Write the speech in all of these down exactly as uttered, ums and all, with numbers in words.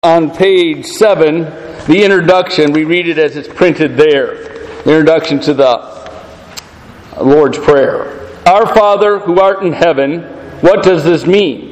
On page seven, the introduction, we read it as it's printed there. The introduction to the Lord's Prayer. Our Father, who art in heaven, what does this mean?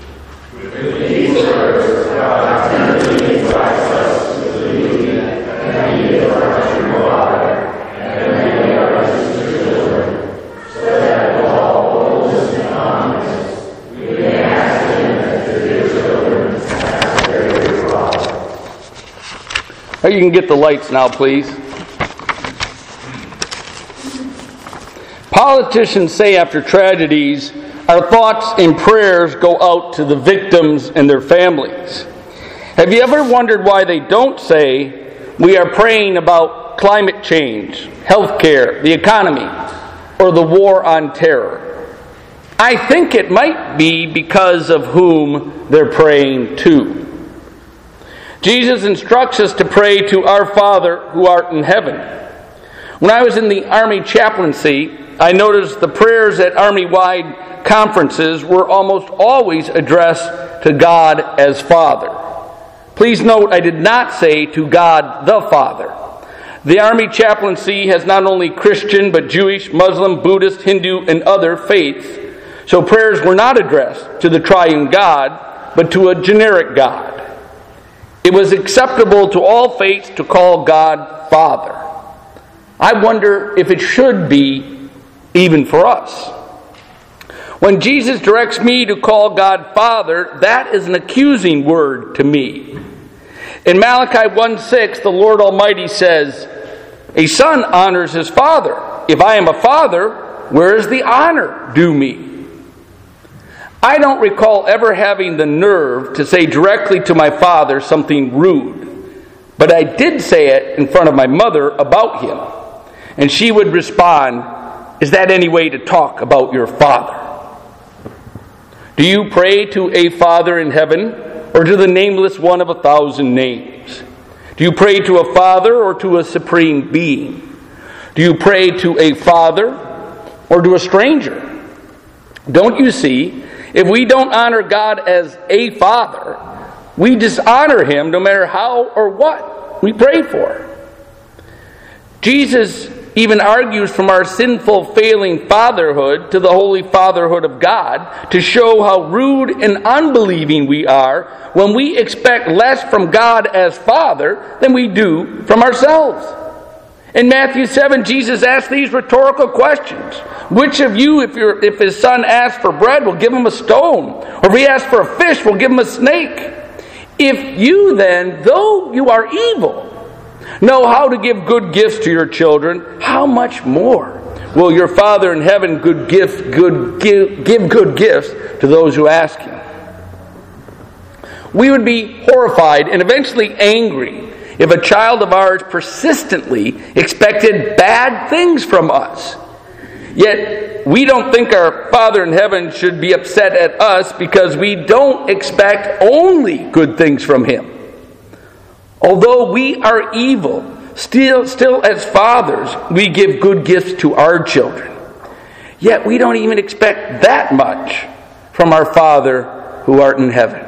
Oh, you can get the lights now, please. Politicians say after tragedies, our thoughts and prayers go out to the victims and their families. Have you ever wondered why they don't say, we are praying about climate change, health care, the economy, or the war on terror? I think it might be because of whom they're praying to. Jesus instructs us to pray to our Father who art in heaven. When I was in the Army chaplaincy, I noticed the prayers at Army-wide conferences were almost always addressed to God as Father. Please note, I did not say to God the Father. The Army chaplaincy has not only Christian, but Jewish, Muslim, Buddhist, Hindu, and other faiths. So prayers were not addressed to the triune God, but to a generic God. It was acceptable to all faiths to call God Father. I wonder if it should be even for us. When Jesus directs me to call God Father, that is an accusing word to me. In Malachi one six, the Lord Almighty says, a son honors his father. If I am a father, where is the honor due me? I don't recall ever having the nerve to say directly to my father something rude, but I did say it in front of my mother about him, and she would respond, is that any way to talk about your father? Do you pray to a Father in heaven, or to the nameless one of a thousand names? Do you pray to a Father or to a supreme being? Do you pray to a Father or to a stranger? Don't you see? If we don't honor God as a Father, we dishonor Him no matter how or what we pray for. Jesus even argues from our sinful, failing fatherhood to the holy fatherhood of God to show how rude and unbelieving we are when we expect less from God as Father than we do from ourselves. In Matthew seven, Jesus asked these rhetorical questions. Which of you, if your if his son asks for bread, will give him a stone? Or if he asks for a fish, will give him a snake? If you then, though you are evil, know how to give good gifts to your children, how much more will your Father in heaven good gift, good give, give good gifts to those who ask Him? We would be horrified and eventually angry if a child of ours persistently expected bad things from us. Yet, we don't think our Father in heaven should be upset at us because we don't expect only good things from Him. Although we are evil, still, still as fathers, we give good gifts to our children. Yet, we don't even expect that much from our Father who art in heaven.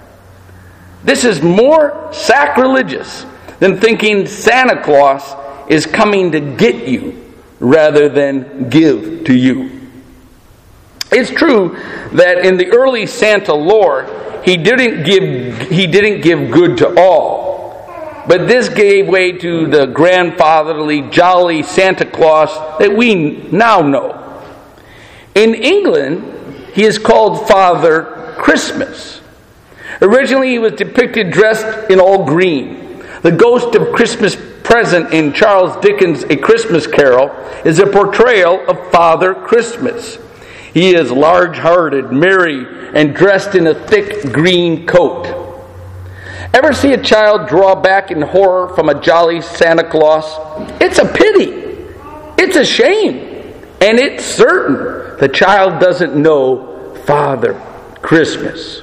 This is more sacrilegious than thinking Santa Claus is coming to get you rather than give to you. It's true that in the early Santa lore, he didn't give he didn't give good to all. But this gave way to the grandfatherly, jolly Santa Claus that we now know. In England, he is called Father Christmas. Originally, he was depicted dressed in all green. The ghost of Christmas Present in Charles Dickens' A Christmas Carol is a portrayal of Father Christmas. He is large-hearted, merry, and dressed in a thick green coat. Ever see a child draw back in horror from a jolly Santa Claus? It's a pity. It's a shame. And it's certain the child doesn't know Father Christmas.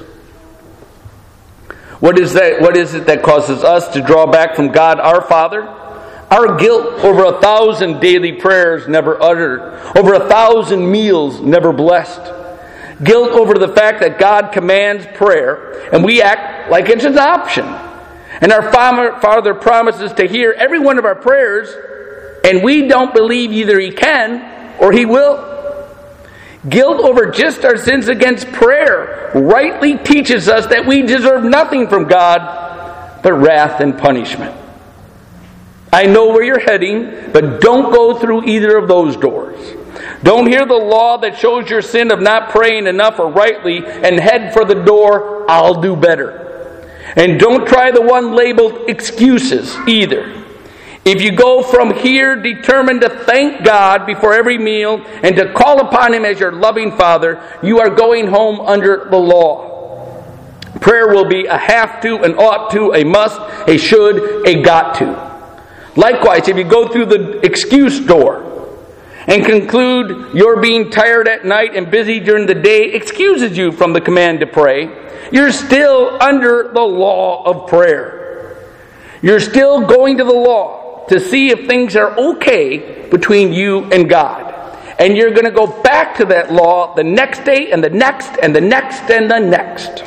What is that? What is it that causes us to draw back from God our Father? Our guilt over a thousand daily prayers never uttered, over a thousand meals never blessed. Guilt over the fact that God commands prayer, and we act like it's an option, And our Father promises to hear every one of our prayers, and we don't believe either He can or He will. Guilt over just our sins against prayer rightly teaches us that we deserve nothing from God but wrath and punishment. I know where you're heading, but don't go through either of those doors. Don't hear the law that shows your sin of not praying enough or rightly and head for the door, I'll do better. And don't try the one labeled excuses either. If you go from here determined to thank God before every meal and to call upon Him as your loving Father, you are going home under the law. Prayer will be a have to, an ought to, a must, a should, a got to. Likewise, if you go through the excuse door and conclude your being tired at night and busy during the day excuses you from the command to pray, you're still under the law of prayer. You're still going to the law to see if things are okay between you and God. And you're going to go back to that law the next day and the next and the next and the next.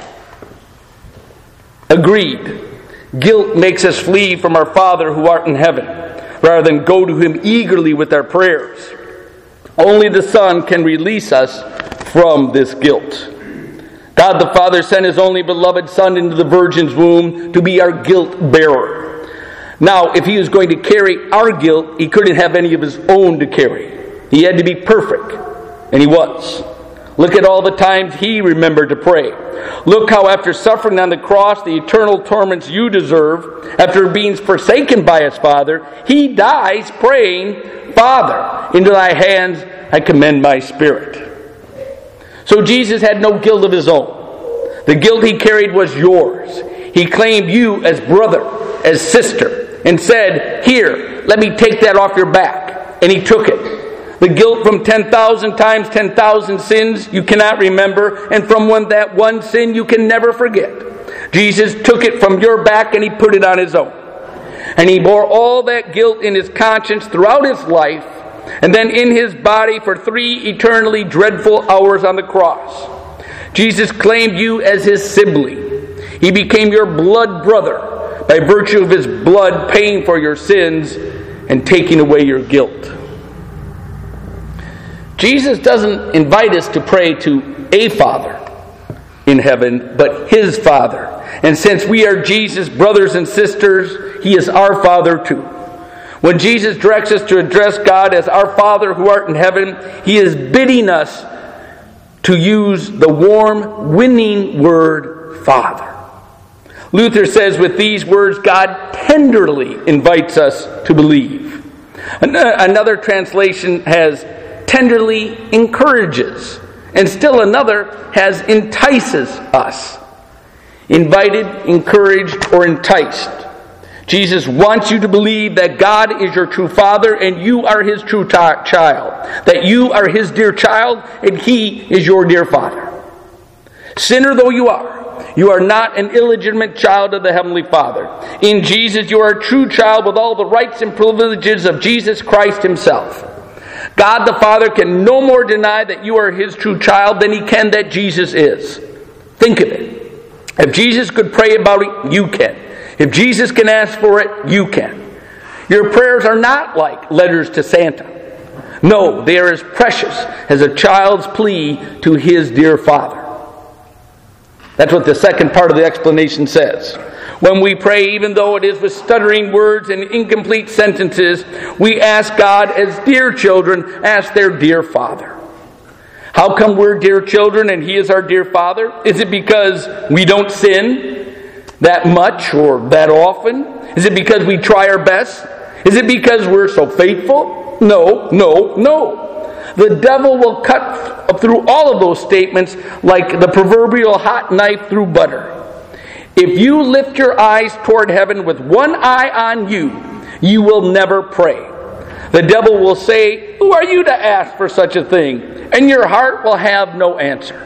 Agreed. Guilt makes us flee from our Father who art in heaven, rather than go to Him eagerly with our prayers. Only the Son can release us from this guilt. God the Father sent His only beloved Son into the Virgin's womb to be our guilt bearer. Now, if He was going to carry our guilt, He couldn't have any of His own to carry. He had to be perfect, and He was. Look at all the times He remembered to pray. Look how after suffering on the cross the eternal torments you deserve, after being forsaken by His Father, He dies praying, Father, into Thy hands I commend my spirit. So Jesus had no guilt of His own. The guilt He carried was yours. He claimed you as brother, as sister, and said, here, let me take that off your back. And He took it. The guilt from ten thousand times ten thousand sins you cannot remember, and from one, that one sin you can never forget. Jesus took it from your back and He put it on His own. And He bore all that guilt in His conscience throughout His life, and then in His body for three eternally dreadful hours on the cross. Jesus claimed you as His sibling. He became your blood brother by virtue of His blood paying for your sins and taking away your guilt. Jesus doesn't invite us to pray to a Father in heaven, but His Father. And since we are Jesus' brothers and sisters, He is our Father too. When Jesus directs us to address God as our Father who art in heaven, He is bidding us to use the warm, winning word, Father. Luther says with these words, God tenderly invites us to believe. Another translation has tenderly encourages, and still another has entices us. Invited, encouraged, or enticed. Jesus wants you to believe that God is your true Father and you are His true ta- child. That you are His dear child and He is your dear Father. Sinner though you are, you are not an illegitimate child of the Heavenly Father. In Jesus you are a true child with all the rights and privileges of Jesus Christ Himself. God the Father can no more deny that you are His true child than He can that Jesus is. Think of it. If Jesus could pray about it, you can. If Jesus can ask for it, you can. Your prayers are not like letters to Santa. No, they are as precious as a child's plea to his dear Father. That's what the second part of the explanation says. When we pray, even though it is with stuttering words and incomplete sentences, we ask God as dear children ask their dear Father. How come we're dear children and He is our dear Father? Is it because we don't sin that much or that often? Is it because we try our best? Is it because we're so faithful? No, no, no. The devil will cut through all of those statements like the proverbial hot knife through butter. If you lift your eyes toward heaven with one eye on you, you will never pray. The devil will say, "Who are you to ask for such a thing?" And your heart will have no answer.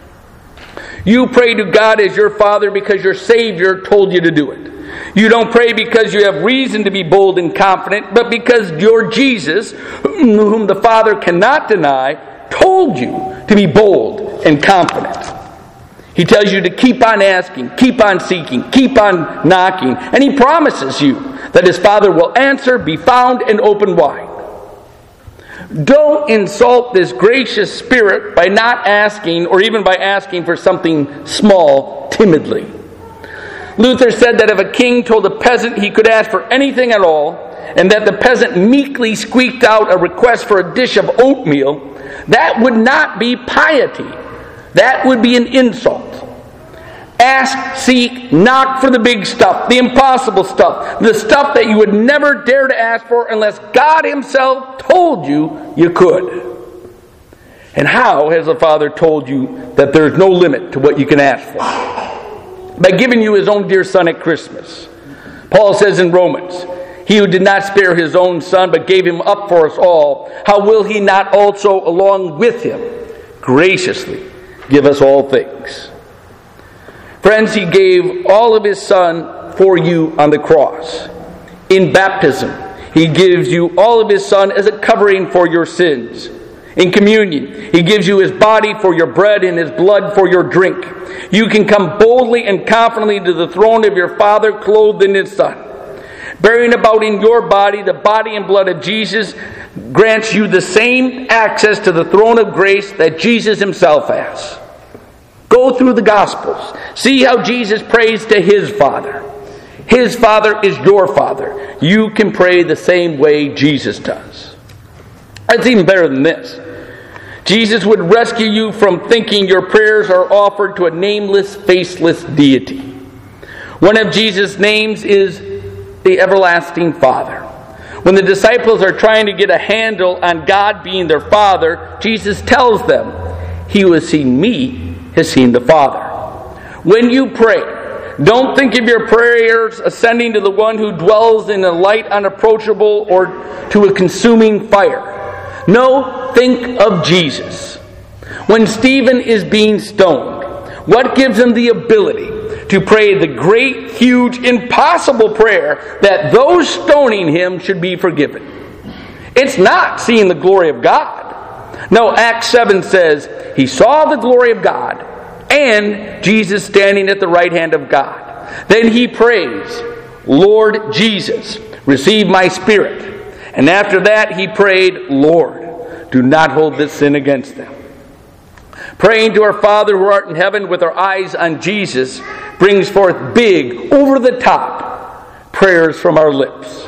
You pray to God as your Father because your Savior told you to do it. You don't pray because you have reason to be bold and confident, but because your Jesus, whom the Father cannot deny, told you to be bold and confident. He tells you to keep on asking, keep on seeking, keep on knocking. And He promises you that His Father will answer, be found, and open wide. Don't insult this gracious Spirit by not asking, or even by asking for something small timidly. Luther said that if a king told a peasant he could ask for anything at all, and that the peasant meekly squeaked out a request for a dish of oatmeal, that would not be piety. That would be an insult. Ask, seek, knock for the big stuff, the impossible stuff, the stuff that you would never dare to ask for unless God Himself told you you could. And how has the Father told you that there's no limit to what you can ask for? By giving you His own dear Son at Christmas. Paul says in Romans, He who did not spare His own Son but gave Him up for us all, how will He not also along with Him graciously give us all things? Friends, He gave all of His Son for you on the cross. In baptism, He gives you all of His Son as a covering for your sins. In communion, He gives you His body for your bread and His blood for your drink. You can come boldly and confidently to the throne of your Father clothed in His Son. Bearing about in your body the body and blood of Jesus grants you the same access to the throne of grace that Jesus Himself has. Go through the Gospels. See how Jesus prays to His Father. His Father is your Father. You can pray the same way Jesus does. It's even better than this. Jesus would rescue you from thinking your prayers are offered to a nameless, faceless deity. One of Jesus' names is the Everlasting Father. When the disciples are trying to get a handle on God being their Father, Jesus tells them, He who has seen me has seen the Father. When you pray, don't think of your prayers ascending to the one who dwells in a light unapproachable or to a consuming fire. No, think of Jesus. When Stephen is being stoned, what gives him the ability to pray the great, huge, impossible prayer that those stoning him should be forgiven? It's not seeing the glory of God. No, Acts seven says, He saw the glory of God and Jesus standing at the right hand of God. Then he prays, Lord Jesus, receive my spirit. And after that he prayed, Lord, do not hold this sin against them. Praying to our Father who art in heaven with our eyes on Jesus brings forth big, over-the-top prayers from our lips.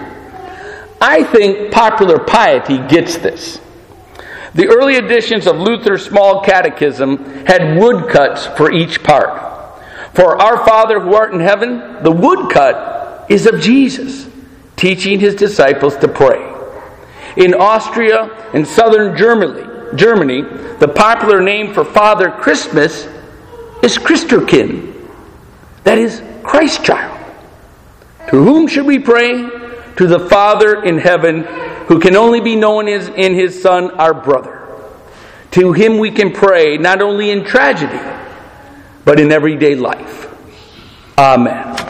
I think popular piety gets this. The early editions of Luther's Small Catechism had woodcuts for each part. For our Father who art in heaven, the woodcut is of Jesus, teaching His disciples to pray. In Austria and southern Germany, Germany, the popular name for Father Christmas is Christerkind. That is, Christ child. To whom should we pray? To the Father in heaven, who can only be known as in His Son, our brother. To Him we can pray not only in tragedy, but in everyday life. Amen.